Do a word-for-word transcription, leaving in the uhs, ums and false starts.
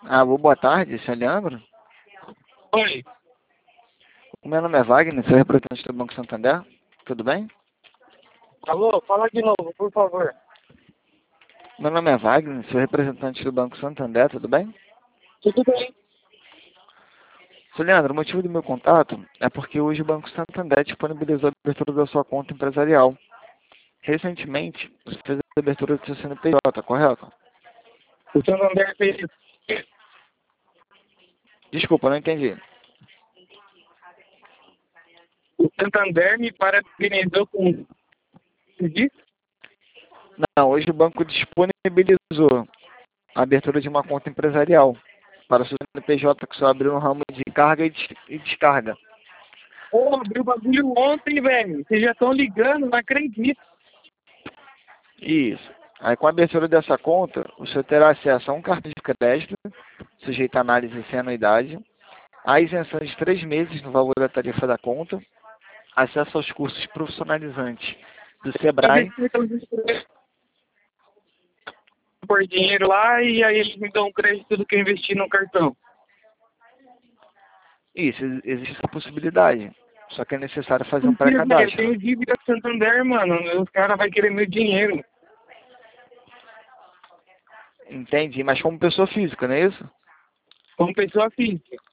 Alô, boa tarde, senhor Leandro. Oi, O meu nome é Wagner, sou representante do Banco Santander. Tudo bem? alô, fala de novo, por favor. Meu nome é Wagner, sou representante do Banco Santander. Tudo bem? Tudo bem? Senhor Leandro, o motivo do meu contato é porque hoje o Banco Santander disponibilizou a abertura da sua conta empresarial. Recentemente, você fez a abertura do seu C N P J, correto? O Santander fez... Desculpa, não entendi. O Santander me parabenizou com... Você disse? Não, hoje o banco disponibilizou a abertura de uma conta empresarial para o seu C N P J que só abriu no ramo de carga e des- e descarga. Pô, abriu o bagulho ontem, velho. Vocês já estão ligando, não acredito. Isso. Aí com a abertura dessa conta, você terá acesso a um cartão de crédito, sujeito a análise sem anuidade, a isenção de três meses no valor da tarifa da conta, acesso aos cursos profissionalizantes do Sebrae. Investir então, por dinheiro lá e aí eles me dão um crédito do que eu investi no cartão. Isso, ex- existe essa possibilidade. Só que é necessário fazer um Porque, velho, eu pré-cadastro. tenho dívida com o Santander, mano. Os caras vão querer meu dinheiro. Entende? Mas como pessoa física, não é isso? Como pessoa física.